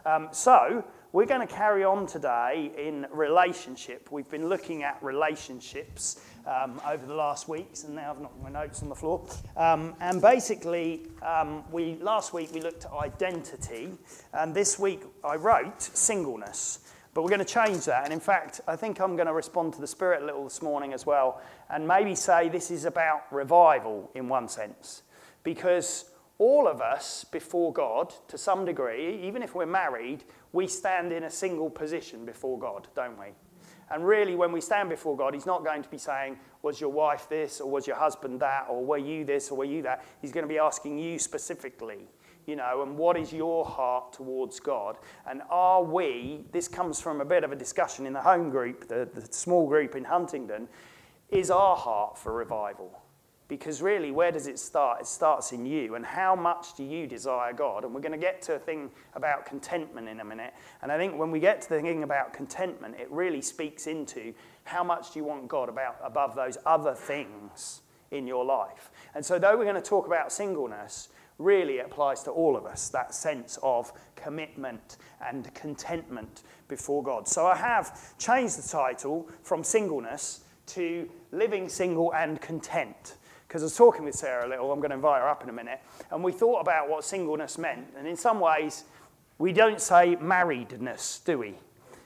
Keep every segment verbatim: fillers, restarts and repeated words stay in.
Um, so, we're going to carry on today in relationship. We've been looking at relationships um, over the last weeks, and now I've knocked my notes on the floor. Um, and basically, um, we last week we looked at identity, and this week I wrote singleness. But we're going to change that, and in fact, I think I'm going to respond to the Spirit a little this morning as well, and maybe say this is about revival in one sense. Because all of us before God, to some degree, even if we're married, we stand in a single position before God, don't we? And really, when we stand before God, he's not going to be saying, was your wife this, or was your husband that, or were you this, or were you that? He's going to be asking you specifically, you know, and what is your heart towards God? And are we, this comes from a bit of a discussion in the home group, the, the small group in Huntingdon, is our heart for revival? Because really, where does it start? It starts in you. And how much do you desire God? And we're going to get to a thing about contentment in a minute. And I think when we get to the thing about contentment, it really speaks into how much do you want God about above those other things in your life. And so though we're going to talk about singleness, really it applies to all of us, that sense of commitment and contentment before God. So I have changed the title from singleness to living single and content. Because I was talking with Sarah a little, I'm going to invite her up in a minute, and we thought about what singleness meant. And in some ways, we don't say marriedness, do we?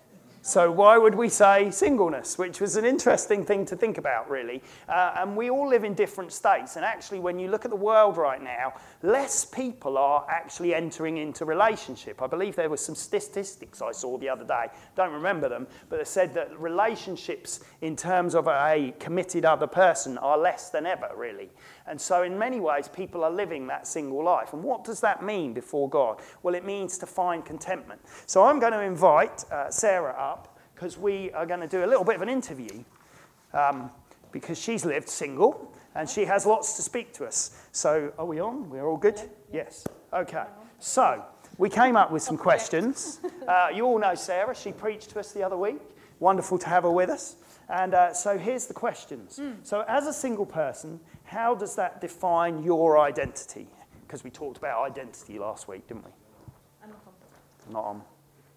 So why would we say singleness, which was an interesting thing to think about, really. Uh, and we all live in different states. And actually, when you look at the world right now, less people are actually entering into relationship. I believe there were some statistics I saw the other day. Don't remember them, but they said that relationships in terms of a committed other person are less than ever, really. And so in many ways, people are living that single life. And what does that mean before God? Well, it means to find contentment. So I'm going to invite uh, Sarah up, because we are going to do a little bit of an interview, um, because she's lived single and she has lots to speak to us. So are we on? We're all good? Yeah. Yes. Okay. So we came up with some questions. Uh, you all know Sarah. She preached to us the other week. Wonderful to have her with us. And uh, so here's the questions. Mm. So as a single person, how does that define your identity? Because we talked about identity last week, didn't we? I'm not on. Not on.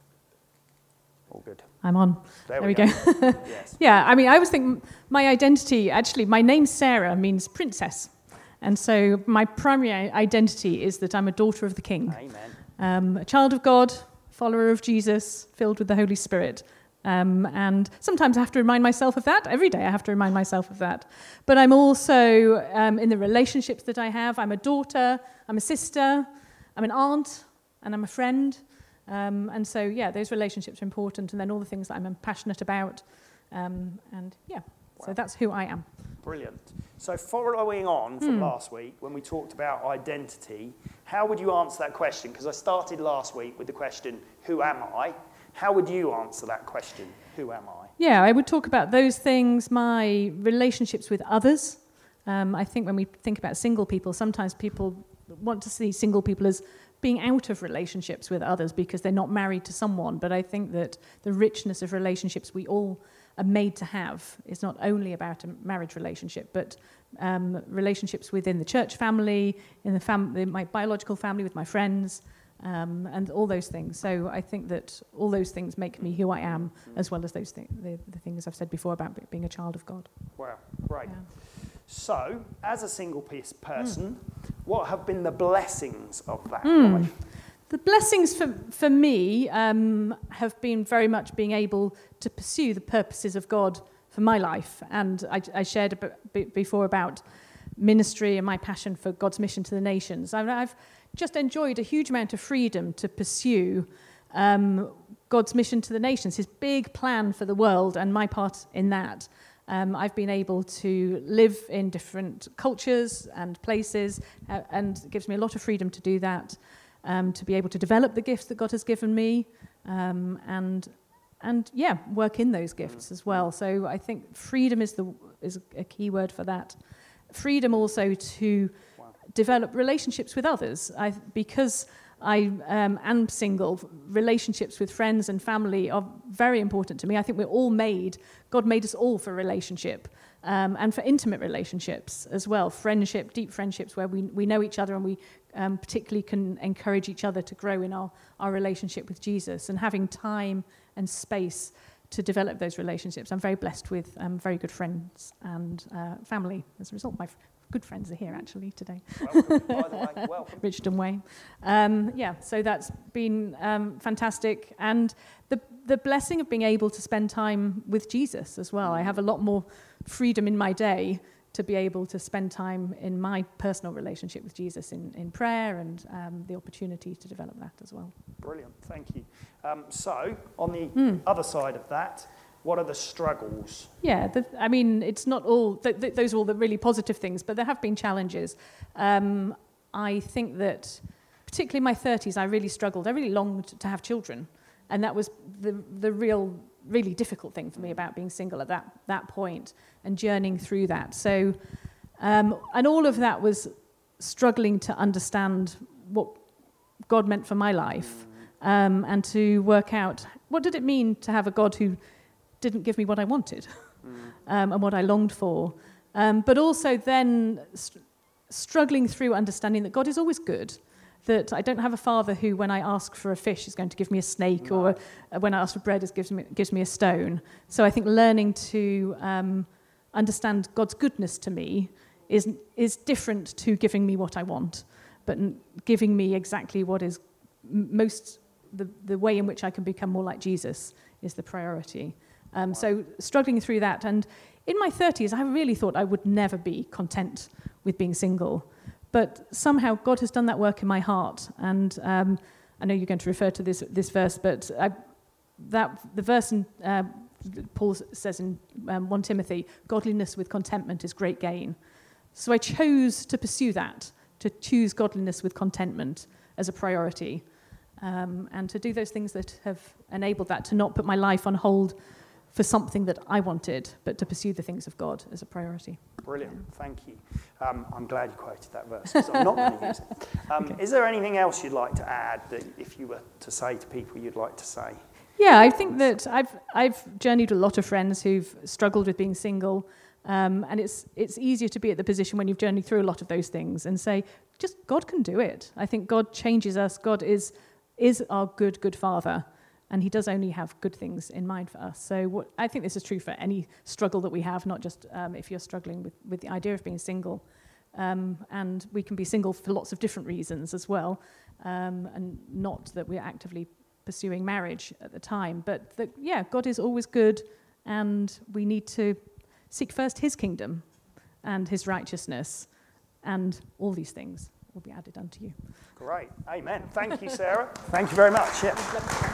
All good. I'm on. There, there we, we go. go. Yes. Yeah, I mean, I always think my identity, actually, my name Sarah means princess. And so my primary identity is that I'm a daughter of the King. Amen. Um, a child of God, follower of Jesus, filled with the Holy Spirit. Um, and sometimes I have to remind myself of that. Every day I have to remind myself of that. But I'm also, um, in the relationships that I have, I'm a daughter, I'm a sister, I'm an aunt, and I'm a friend. Um, and so, yeah, those relationships are important, and then all the things that I'm passionate about. Um, and, yeah, wow. So that's who I am. Brilliant. So following on from mm. last week, when we talked about identity, how would you answer that question? Because I started last week with the question, who am I? How would you answer that question, who am I? Yeah, I would talk about those things, my relationships with others. Um, I think when we think about single people, sometimes people want to see single people as being out of relationships with others because they're not married to someone. But I think that the richness of relationships we all are made to have is not only about a marriage relationship, but um, relationships within the church family, in the fam- my biological family, with my friends, um, and all those things. So I think that all those things make me who I am, as well as those th- the, the things I've said before about being a child of God. Wow, right. Yeah. So, as a single person, mm. what have been the blessings of that mm. life? The blessings for, for me um, have been very much being able to pursue the purposes of God for my life. And I, I shared a bit before about ministry and my passion for God's mission to the nations. I've, I've just enjoyed a huge amount of freedom to pursue um, God's mission to the nations, his big plan for the world, and my part in that. Um, I've been able to live in different cultures and places, uh, and it gives me a lot of freedom to do that, um, to be able to develop the gifts that God has given me, um, and and yeah, work in those gifts as well. So I think freedom is the is a key word for that. Freedom also to wow. develop relationships with others, I, because I um, am single. Relationships with friends and family are very important to me. I think we're all made, God made us all for relationship, um, and for intimate relationships as well. Friendship, deep friendships where we, we know each other and we um, particularly can encourage each other to grow in our, our relationship with Jesus, and having time and space to develop those relationships. I'm very blessed with um, very good friends and uh, family as a result. My f- good friends are here actually today. Welcome, by the way, welcome. Richard and Wayne. Um, yeah, so that's been um, fantastic. And the the blessing of being able to spend time with Jesus as well. I have a lot more freedom in my day to be able to spend time in my personal relationship with Jesus in, in prayer, and um, the opportunity to develop that as well. Brilliant, thank you. Um, so, on the Mm. other side of that, what are the struggles? Yeah, the, I mean, it's not all, th- th- those are all the really positive things, but there have been challenges. Um, I think that, particularly in my thirties, I really struggled. I really longed to have children. And that was the the real, really difficult thing for me about being single at that, that point, and journeying through that. So, um, and all of that was struggling to understand what God meant for my life, um, and to work out, what did it mean to have a God who didn't give me what I wanted, um, and what I longed for. Um, but also then st- struggling through understanding that God is always good, that I don't have a father who, when I ask for a fish, is going to give me a snake, no. or uh, when I ask for bread, is gives me, gives me a stone. So I think learning to um, understand God's goodness to me is is different to giving me what I want, but n- giving me exactly what is m- most, the, the way in which I can become more like Jesus is the priority. Um, wow. So struggling through that. And in my thirties, I really thought I would never be content with being single. But somehow God has done that work in my heart. And um, I know you're going to refer to this this verse, but I, that the verse in, uh, Paul says in um, First Timothy, godliness with contentment is great gain. So I chose to pursue that, to choose godliness with contentment as a priority, um, and to do those things that have enabled that, to not put my life on hold for something that I wanted, but to pursue the things of God as a priority. Brilliant, thank you. Um, I'm glad you quoted that verse, because I'm not going to use it. Um, okay. Is there anything else you'd like to add, that if you were to say to people you'd like to say? Yeah, I think that I've I've journeyed with a lot of friends who've struggled with being single, um, and it's it's easier to be at the position when you've journeyed through a lot of those things and say, just God can do it. I think God changes us. God is is our good, good Father. And he does only have good things in mind for us. So what, I think this is true for any struggle that we have, not just um, if you're struggling with, with the idea of being single. Um, and we can be single for lots of different reasons as well, um, and not that we're actively pursuing marriage at the time. But that, yeah, God is always good, and we need to seek first his kingdom and his righteousness, and all these things will be added unto you. Great. Amen. Thank you, Sarah. Thank you very much. Yeah.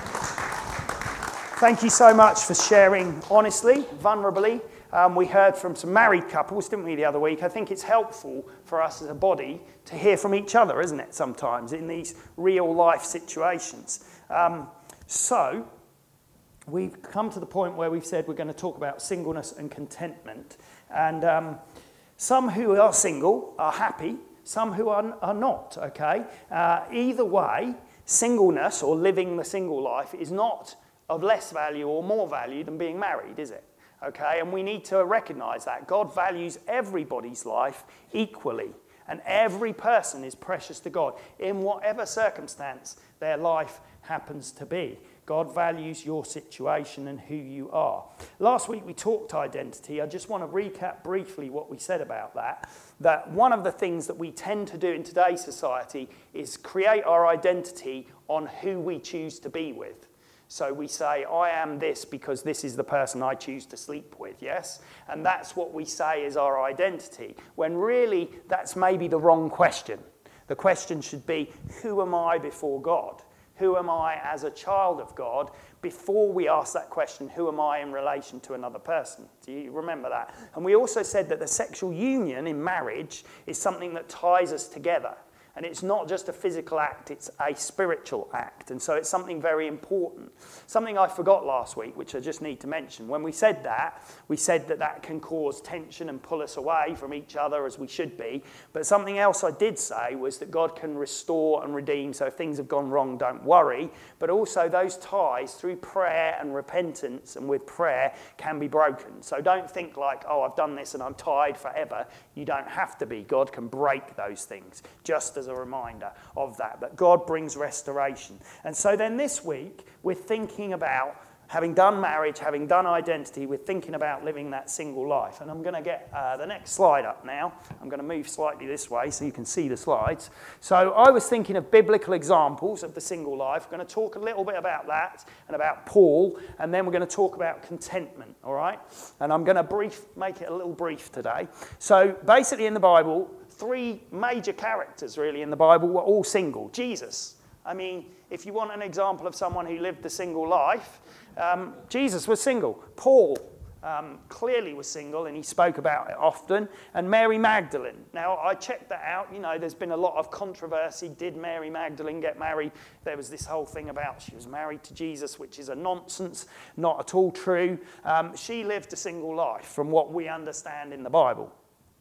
Thank you so much for sharing honestly, vulnerably. Um, we heard from some married couples, didn't we, the other week? I think it's helpful for us as a body to hear from each other, isn't it, sometimes, in these real-life situations. Um, so, we've come to the point where we've said we're going to talk about singleness and contentment. And um, some who are single are happy, some who are, are not, okay? Uh, either way, singleness or living the single life is not of less value or more value than being married, is it? Okay, and we need to recognise that. God values everybody's life equally, and every person is precious to God in whatever circumstance their life happens to be. God values your situation and who you are. Last week we talked identity. I just want to recap briefly what we said about that. That one of the things that we tend to do in today's society is create our identity on who we choose to be with. So we say, I am this because this is the person I choose to sleep with, yes? And that's what we say is our identity, when really that's maybe the wrong question. The question should be, who am I before God? Who am I as a child of God? Before we ask that question, who am I in relation to another person? Do you remember that? And we also said that the sexual union in marriage is something that ties us together. And it's not just a physical act, it's a spiritual act. And so it's something very important. Something I forgot last week, which I just need to mention. When we said that, we said that that can cause tension and pull us away from each other as we should be. But something else I did say was that God can restore and redeem. So if things have gone wrong, don't worry. But also those ties through prayer and repentance and with prayer can be broken. So don't think like, oh, I've done this and I'm tied forever. You don't have to be. God can break those things, just as a reminder of that, that God brings restoration. And so then this week, we're thinking about, having done marriage, having done identity, we're thinking about living that single life. And I'm going to get uh, the next slide up now. I'm going to move slightly this way so you can see the slides. So I was thinking of biblical examples of the single life. We're going to talk a little bit about that and about Paul, and then we're going to talk about contentment, all right? And I'm going to brief, make it a little brief today. So basically in the Bible, three major characters really in the Bible were all single. Jesus. I mean, if you want an example of someone who lived the single life, um, Jesus was single. Paul um, clearly was single, and he spoke about it often. And Mary Magdalene. Now, I checked that out. You know, there's been a lot of controversy. Did Mary Magdalene get married? There was this whole thing about she was married to Jesus, which is a nonsense, not at all true. Um, she lived a single life from what we understand in the Bible.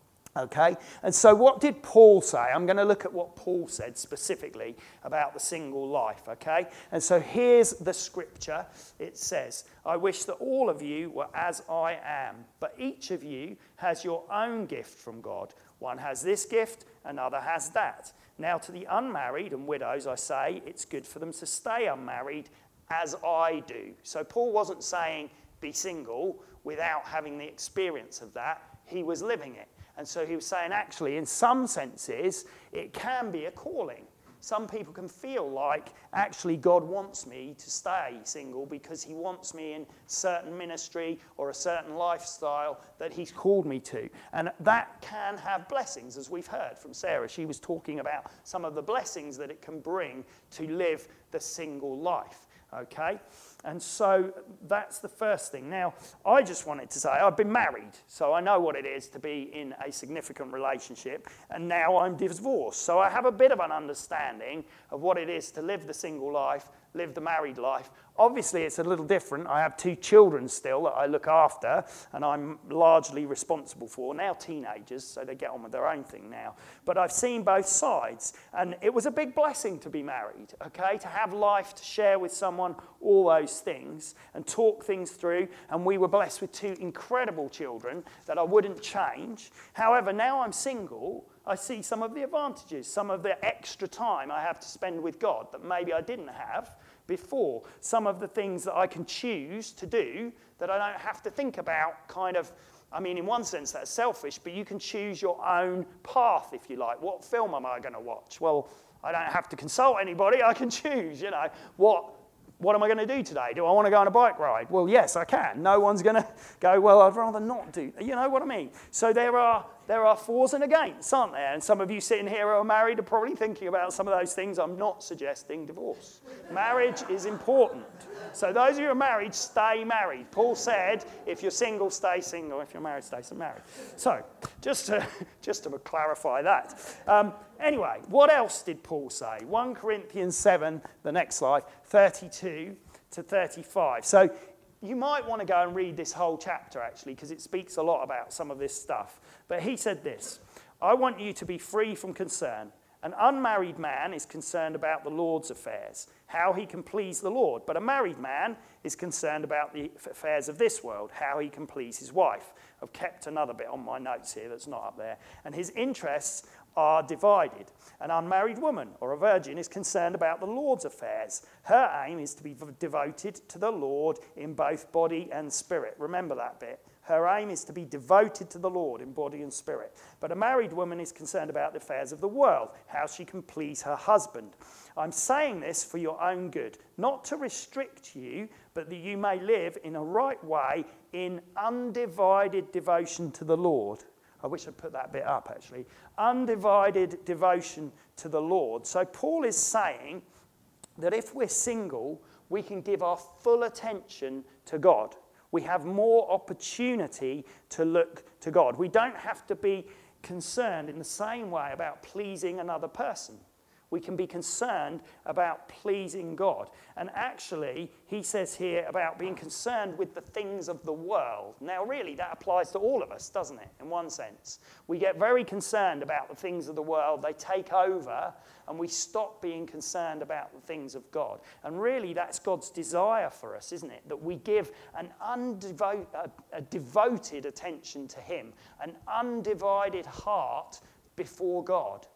Okay, and so what did Paul say? I'm going to look at what Paul said specifically about the single life, okay? And so here's the scripture. It says, I wish that all of you were as I am, but each of you has your own gift from God. One has this gift, another has that. Now to the unmarried and widows, I say, it's good for them to stay unmarried as I do. So Paul wasn't saying be single without having the experience of that. He was living it. And so he was saying, actually, in some senses, it can be a calling. Some people can feel like, actually, God wants me to stay single because he wants me in certain ministry or a certain lifestyle that he's called me to. And that can have blessings, as we've heard from Sarah. She was talking about some of the blessings that it can bring to live the single life. Okay, and so that's the first thing. Now, I just wanted to say I've been married, so I know what it is to be in a significant relationship, and now I'm divorced. So I have a bit of an understanding of what it is to live the single life, live the married life. Obviously, it's a little different. I have two children still that I look after, and I'm largely responsible for. Now teenagers, so they get on with their own thing now. But I've seen both sides, and it was a big blessing to be married, okay? To have life, to share with someone, all those things, and talk things through. And we were blessed with two incredible children that I wouldn't change. However, now I'm single, I see some of the advantages, some of the extra time I have to spend with God that maybe I didn't have before. Some of the things that I can choose to do that I don't have to think about kind of, I mean, in one sense that's selfish, but you can choose your own path, if you like. What film am I going to watch? Well, I don't have to consult anybody. I can choose, you know, what What am I going to do today? Do I want to go on a bike ride? Well, yes, I can. No one's going to go, well, I'd rather not do. You know what I mean? So there are there are fors and against, aren't there? And some of you sitting here who are married are probably thinking about some of those things. I'm not suggesting divorce. Marriage is important. So those of you who are married, stay married. Paul said, if you're single, stay single. If you're married, stay married. So just to, just to clarify that. Um, anyway, what else did Paul say? First Corinthians seven, the next slide, thirty-two to thirty-five. So you might want to go and read this whole chapter, actually, because it speaks a lot about some of this stuff. But he said this, I want you to be free from concern. An unmarried man is concerned about the Lord's affairs, how he can please the Lord. But a married man is concerned about the affairs of this world, how he can please his wife. I've kept another bit on my notes here that's not up there. And his interests are divided. An unmarried woman or a virgin is concerned about the Lord's affairs. Her aim is to be devoted to the Lord in both body and spirit. Remember that bit. Her aim is to be devoted to the Lord in body and spirit. But a married woman is concerned about the affairs of the world, how she can please her husband. I'm saying this for your own good, not to restrict you, but that you may live in a right way in undivided devotion to the Lord. I wish I'd put that bit up, actually. Undivided devotion to the Lord. So Paul is saying that if we're single, we can give our full attention to God. We have more opportunity to look to God. We don't have to be concerned in the same way about pleasing another person. We can be concerned about pleasing God. And actually, he says here about being concerned with the things of the world. Now, really, that applies to all of us, doesn't it, in one sense? We get very concerned about the things of the world. They take over, and we stop being concerned about the things of God. And really, that's God's desire for us, isn't it? That we give an undevo- a, a devoted attention to him, an undivided heart before God.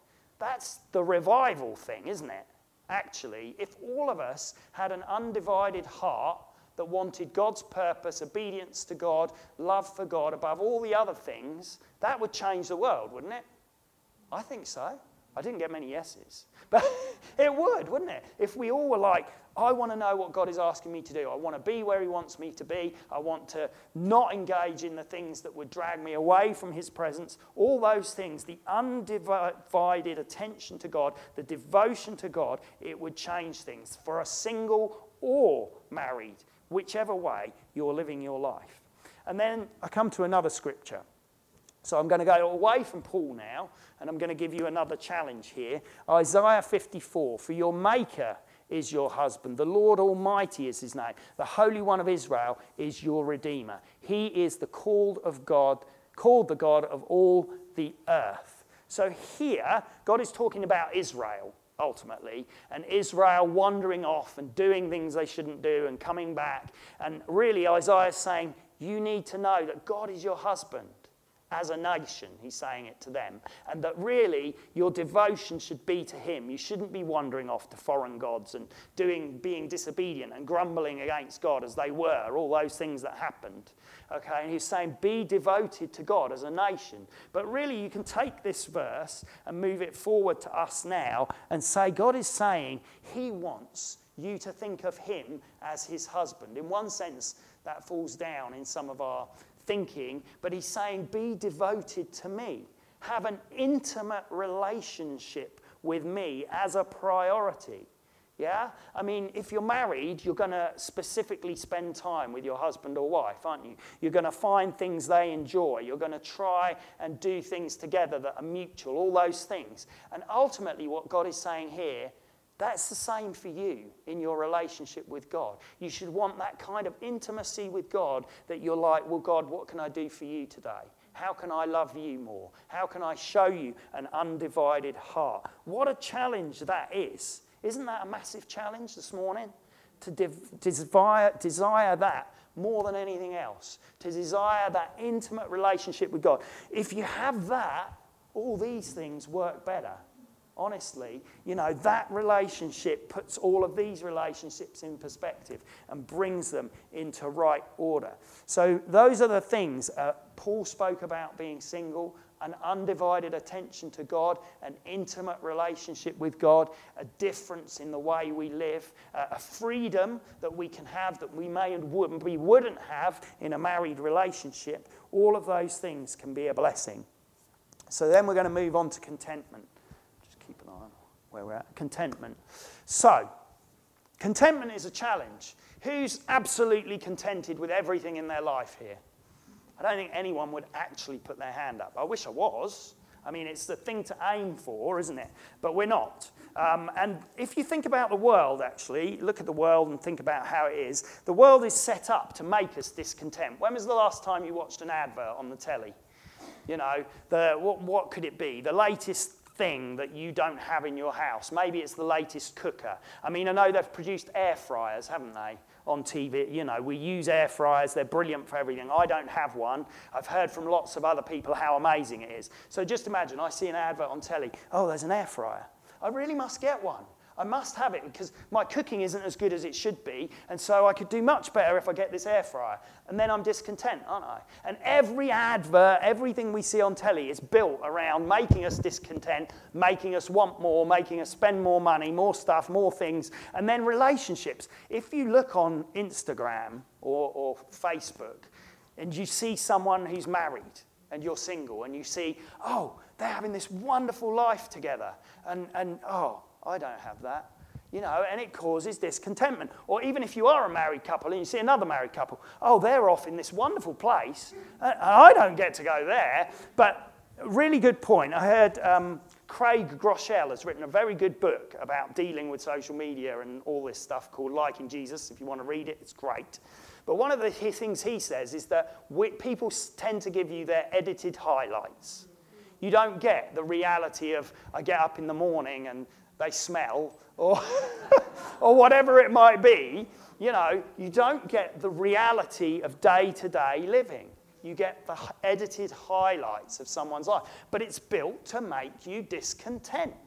That's the revival thing, isn't it? Actually, if all of us had an undivided heart that wanted God's purpose, obedience to God, love for God above all the other things, that would change the world, wouldn't it? I think so. I didn't get many yeses. But it would, wouldn't it? If we all were like, I want to know what God is asking me to do. I want to be where he wants me to be. I want to not engage in the things that would drag me away from his presence. All those things, the undivided attention to God, the devotion to God, it would change things for a single or married, whichever way you're living your life. And then I come to another scripture. So I'm going to go away from Paul now, and I'm going to give you another challenge here. Isaiah fifty-four, for your maker is your husband. The Lord Almighty is his name. The Holy One of Israel is your Redeemer. He is the called of God, called the God of all the earth. So here, God is talking about Israel, ultimately, and Israel wandering off and doing things they shouldn't do and coming back. And really, Isaiah is saying, you need to know that God is your husband. As a nation, he's saying it to them. And that really, your devotion should be to him. You shouldn't be wandering off to foreign gods and doing, being disobedient and grumbling against God as they were, all those things that happened. Okay, and he's saying, be devoted to God as a nation. But really, you can take this verse and move it forward to us now and say, God is saying he wants you to think of him as his husband. In one sense, that falls down in some of our thinking, but he's saying, be devoted to me. Have an intimate relationship with me as a priority. Yeah? I mean, if you're married, you're going to specifically spend time with your husband or wife, aren't you? You're going to find things they enjoy. You're going to try and do things together that are mutual, all those things. And ultimately, what God is saying here, that's the same for you in your relationship with God. You should want that kind of intimacy with God that you're like, well, God, what can I do for you today? How can I love you more? How can I show you an undivided heart? What a challenge that is. Isn't that a massive challenge this morning? To de- desire, desire that more than anything else. To desire that intimate relationship with God. If you have that, all these things work better. Honestly, you know, that relationship puts all of these relationships in perspective and brings them into right order. So those are the things. Uh, Paul spoke about being single, an undivided attention to God, an intimate relationship with God, a difference in the way we live, uh, a freedom that we can have that we may and wouldn't, we wouldn't have in a married relationship. All of those things can be a blessing. So then we're going to move on to contentment. Keep an eye on where we're at. Contentment. So, contentment is a challenge. Who's absolutely contented with everything in their life here? I don't think anyone would actually put their hand up. I wish I was. I mean, it's the thing to aim for, isn't it? But we're not. Um, and if you think about the world, actually, look at the world and think about how it is. The world is set up to make us discontent. When was the last time you watched an advert on the telly? You know, the, what, what could it be? The latest thing that you don't have in your house. Maybe it's the latest cooker. I mean, I know they've produced air fryers, haven't they, on T V? You know, we use air fryers. They're brilliant for everything. I don't have one. I've heard from lots of other people how amazing it is. So just imagine, I see an advert on telly. Oh, there's an air fryer. I really must get one. I must have it because my cooking isn't as good as it should be, and so I could do much better if I get this air fryer. And then I'm discontent, aren't I? And every advert, everything we see on telly is built around making us discontent, making us want more, making us spend more money, more stuff, more things. And then relationships. If you look on Instagram or, or Facebook and you see someone who's married and you're single and you see, oh, they're having this wonderful life together, and, and oh, I don't have that, you know, and it causes discontentment. Or even if you are a married couple and you see another married couple, oh, they're off in this wonderful place, and I don't get to go there. But really good point. I heard um, Craig Groeschel has written a very good book about dealing with social media and all this stuff called Liking Jesus. If you want to read it, it's great. But one of the things he says is that we, people tend to give you their edited highlights. You don't get the reality of, I get up in the morning and they smell, or or whatever it might be. You know, you don't get the reality of day-to-day living. You get the edited highlights of someone's life. But it's built to make you discontent.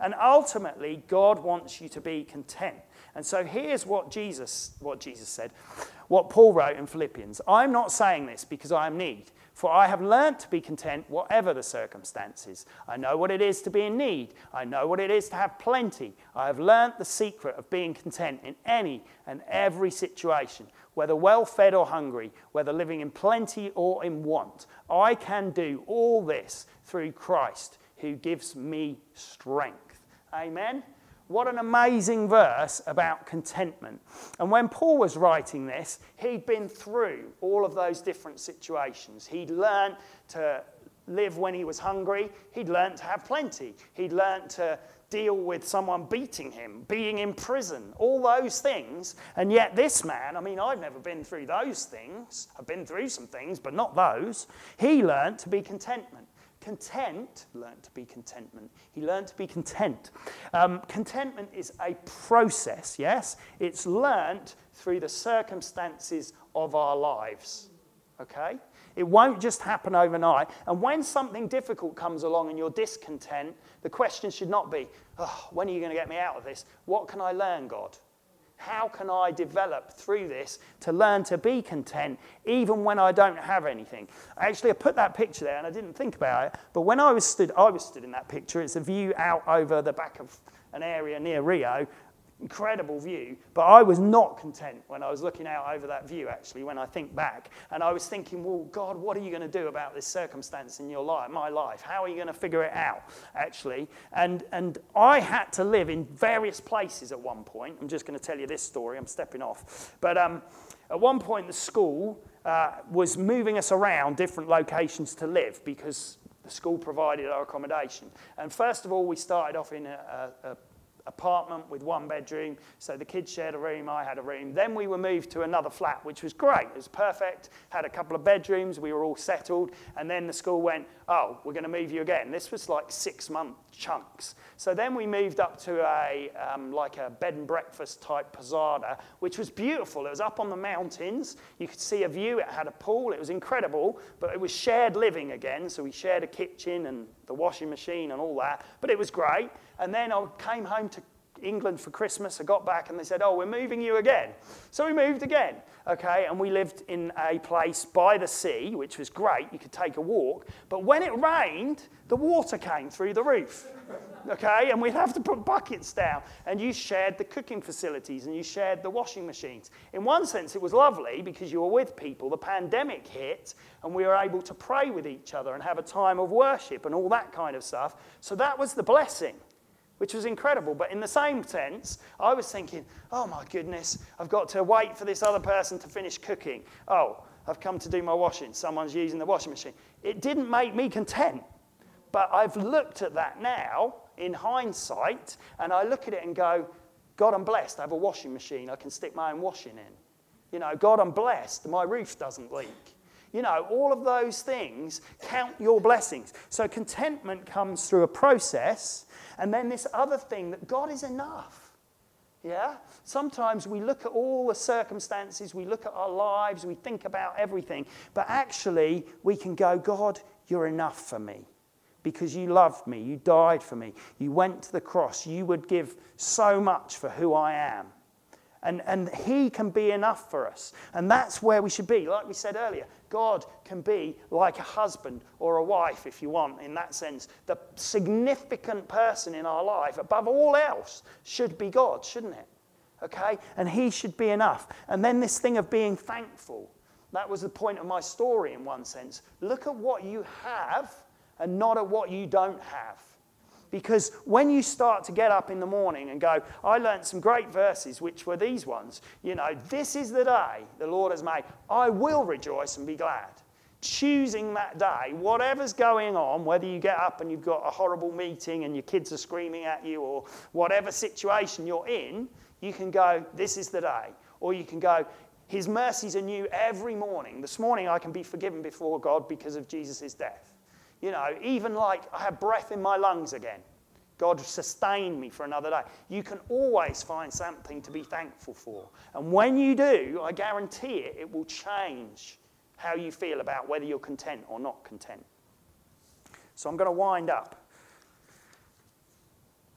And ultimately, God wants you to be content. And so here's what Jesus, what Jesus said, what Paul wrote in Philippians. I'm not saying this because I am need, for I have learnt to be content whatever the circumstances. I know what it is to be in need. I know what it is to have plenty. I have learnt the secret of being content in any and every situation, whether well-fed or hungry, whether living in plenty or in want. I can do all this through Christ who gives me strength. Amen? What an amazing verse about contentment. And when Paul was writing this, he'd been through all of those different situations. He'd learned to live when he was hungry. He'd learned to have plenty. He'd learned to deal with someone beating him, being in prison, all those things. And yet this man, I mean, I've never been through those things. I've been through some things, but not those. He learned to be contentment. Content, learned to be contentment. He learned to be content. Um, contentment is a process, yes? It's learnt through the circumstances of our lives, okay? It won't just happen overnight. And when something difficult comes along and you're discontent, the question should not be, oh, when are you going to get me out of this? What can I learn, God? How can I develop through this to learn to be content even when I don't have anything? Actually, I put that picture there and I didn't think about it, but when I was stood, I was stood in that picture. It's a view out over the back of an area near Rio. Incredible view, but I was not content when I was looking out over that view, actually, when I think back. And I was thinking, well, God, what are you going to do about this circumstance in your life, my life? How are you going to figure it out, actually? And, and I had to live in various places at one point. I'm just going to tell you this story. I'm stepping off. But um, at one point, the school uh, was moving us around different locations to live because the school provided our accommodation. And first of all, we started off in a, a, a apartment with one bedroom, so the kids shared a room, I had a room. Then we were moved to another flat, which was great. It was perfect, had a couple of bedrooms, we were all settled, and then the school went, oh, we're going to move you again. This was like six-month chunks. So then we moved up to a um, like a bed and breakfast type posada, which was beautiful. It was up on the mountains. You could see a view. It had a pool. It was incredible, but it was shared living again, so we shared a kitchen and the washing machine and all that, but it was great. And then I came home to England for Christmas. I got back and they said, oh, we're moving you again. So we moved again, okay? And we lived in a place by the sea, which was great. You could take a walk. But when it rained, the water came through the roof, okay? And we'd have to put buckets down. And you shared the cooking facilities and you shared the washing machines. In one sense, it was lovely because you were with people. The pandemic hit and we were able to pray with each other and have a time of worship and all that kind of stuff. So that was the blessing, which was incredible. But in the same sense, I was thinking, oh my goodness, I've got to wait for this other person to finish cooking. Oh, I've come to do my washing. Someone's using the washing machine. It didn't make me content. But I've looked at that now in hindsight, and I look at it and go, God, I'm blessed. I have a washing machine. I can stick my own washing in. You know, God, I'm blessed. My roof doesn't leak. You know, all of those things count your blessings. So contentment comes through a process, and then this other thing that God is enough. Yeah? Sometimes we look at all the circumstances, we look at our lives, we think about everything, but actually we can go, God, you're enough for me because you loved me, you died for me, you went to the cross, you would give so much for who I am. And, and he can be enough for us. And that's where we should be. Like we said earlier, God can be like a husband or a wife, if you want, in that sense. The significant person in our life, above all else, should be God, shouldn't it? Okay? And he should be enough. And then this thing of being thankful. That was the point of my story in one sense. Look at what you have and not at what you don't have. Because when you start to get up in the morning and go, I learned some great verses, which were these ones. You know, this is the day the Lord has made. I will rejoice and be glad. Choosing that day, whatever's going on, whether you get up and you've got a horrible meeting and your kids are screaming at you or whatever situation you're in, you can go, this is the day. Or you can go, his mercies are new every morning. This morning I can be forgiven before God because of Jesus' death. You know, even like I have breath in my lungs again. God sustained me for another day. You can always find something to be thankful for. And when you do, I guarantee it, it will change how you feel about whether you're content or not content. So I'm going to wind up.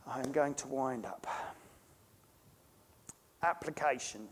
I'm going to wind up. Application.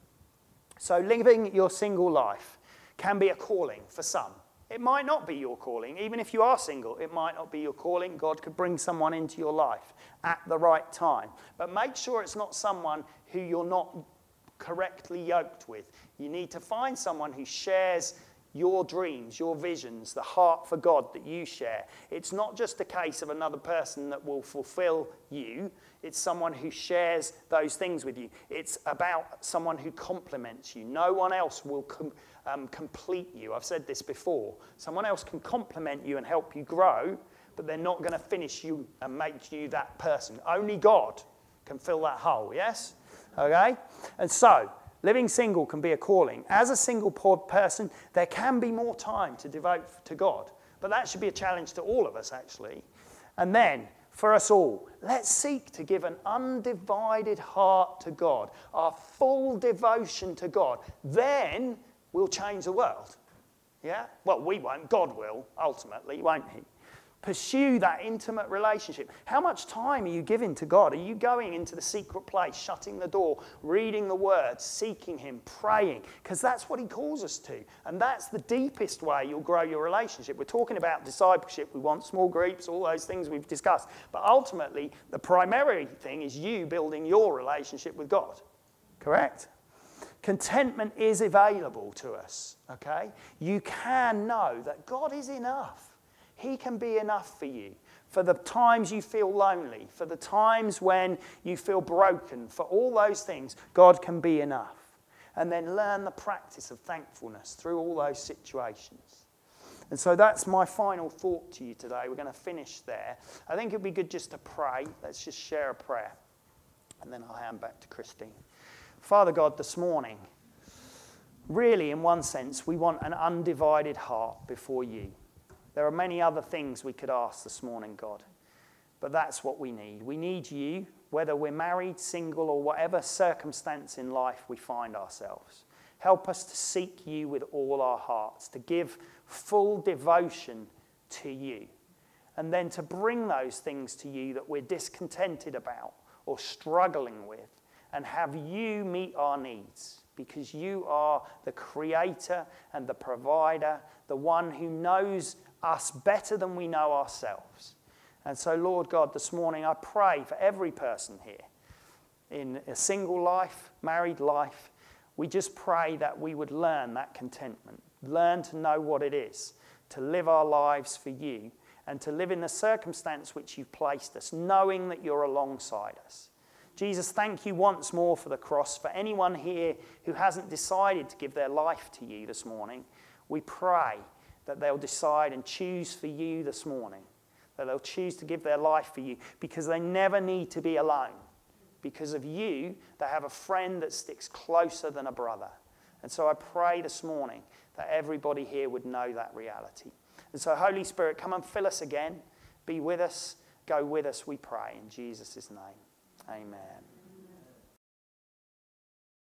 So living your single life can be a calling for some. It might not be your calling. Even if you are single, it might not be your calling. God could bring someone into your life at the right time. But make sure it's not someone who you're not correctly yoked with. You need to find someone who shares your dreams, your visions, the heart for God that you share. It's not just a case of another person that will fulfill you. It's someone who shares those things with you. It's about someone who complements you. No one else will com- um, complete you. I've said this before. Someone else can complement you and help you grow, but they're not going to finish you and make you that person. Only God can fill that hole, yes? Okay? And so, living single can be a calling. As a single person, there can be more time to devote to God. But that should be a challenge to all of us, actually. And then, for us all, let's seek to give an undivided heart to God, our full devotion to God. Then we'll change the world. Yeah? Well, we won't. God will, ultimately, won't he? Pursue that intimate relationship. How much time are you giving to God? Are you going into the secret place, shutting the door, reading the word, seeking him, praying? Because that's what he calls us to. And that's the deepest way you'll grow your relationship. We're talking about discipleship. We want small groups, all those things we've discussed. But ultimately, the primary thing is you building your relationship with God. Correct? Contentment is available to us. Okay? You can know that God is enough. He can be enough for you, for the times you feel lonely, for the times when you feel broken, for all those things, God can be enough. And then learn the practice of thankfulness through all those situations. And so that's my final thought to you today. We're going to finish there. I think it would be good just to pray. Let's just share a prayer. And then I'll hand back to Christine. Father God, this morning, really in one sense, we want an undivided heart before you. There are many other things we could ask this morning, God, but that's what we need. We need you, whether we're married, single, or whatever circumstance in life we find ourselves. Help us to seek you with all our hearts, to give full devotion to you, and then to bring those things to you that we're discontented about or struggling with, and have you meet our needs. Because you are the creator and the provider, the one who knows us better than we know ourselves. And so, Lord God, this morning I pray for every person here in a single life, married life. We just pray that we would learn that contentment, learn to know what it is, to live our lives for you, and to live in the circumstance which you've placed us, knowing that you're alongside us. Jesus, thank you once more for the cross. For anyone here who hasn't decided to give their life to you this morning, we pray that they'll decide and choose for you this morning, that they'll choose to give their life for you, because they never need to be alone. Because of you, they have a friend that sticks closer than a brother. And so I pray this morning that everybody here would know that reality. And so, Holy Spirit, come and fill us again. Be with us. Go with us, we pray. In Jesus' name. Amen.